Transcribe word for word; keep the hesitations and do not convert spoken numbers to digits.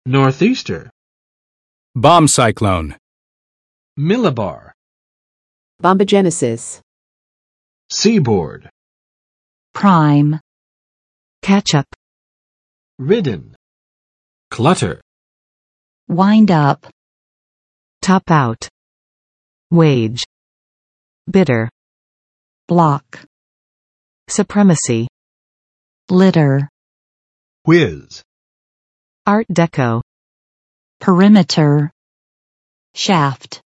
Northeaster. Bomb cyclone. Millibar. Bombogenesis. Seaboard. Prime. Catch-up. Ridden. Clutter. Wind up. Top out. Wage. Bitter. Block. Supremacy. Litter. Whiz. Art Deco. Perimeter. Shaft.